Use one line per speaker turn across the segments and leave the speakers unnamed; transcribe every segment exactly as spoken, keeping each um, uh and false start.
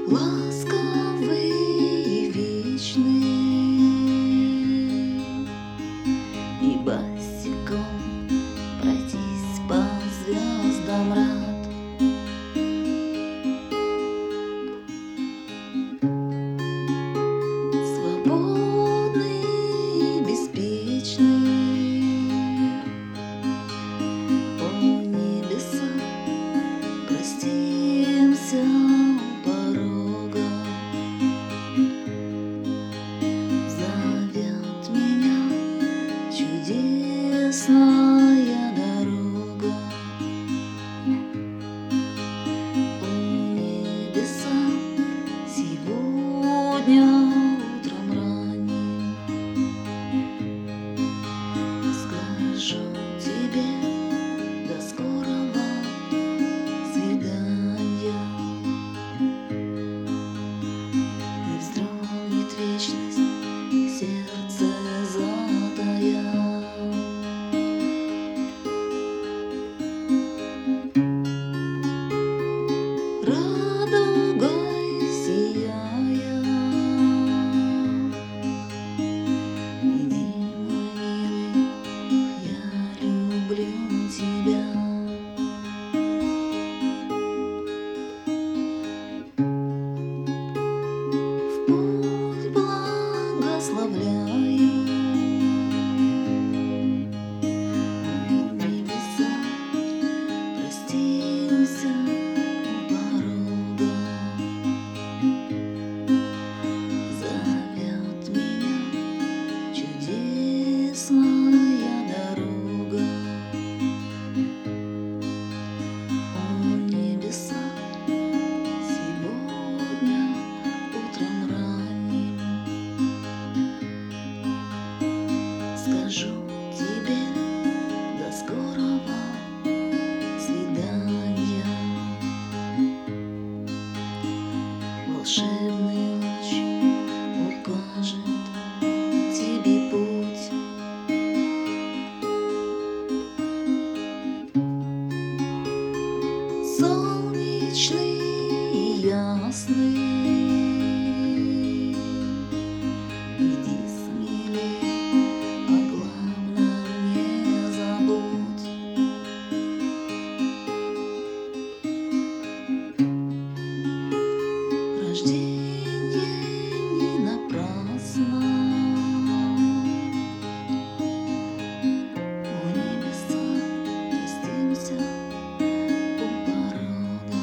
ласковый и вечный, и босиком пройтись по звездам рад. Свободный и беспечный, о небеса, простимся у порога. Зовет меня чудесная дорога. О небеса, сегодня утром ранним скажу тебе до скорого свидания. И вздрогнет вечность, сердце затая. Радугой сияя, иди, мой милый, я люблю тебя. В путь благословляю, о небеса, простимся у порога. Зовет меня чудесная дорога. О небеса, сегодня утром ранним скажу тебе до скорого свидания. Волшебный луч укажет тебе путь. Солнечный и ясный, иди смелей, о главном не забудь. Рождение не напрасно, о небеса, простимся у порога.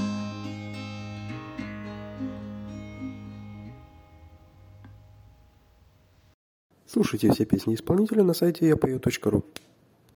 Слушайте все песни исполнителя на сайте я пою точка ру.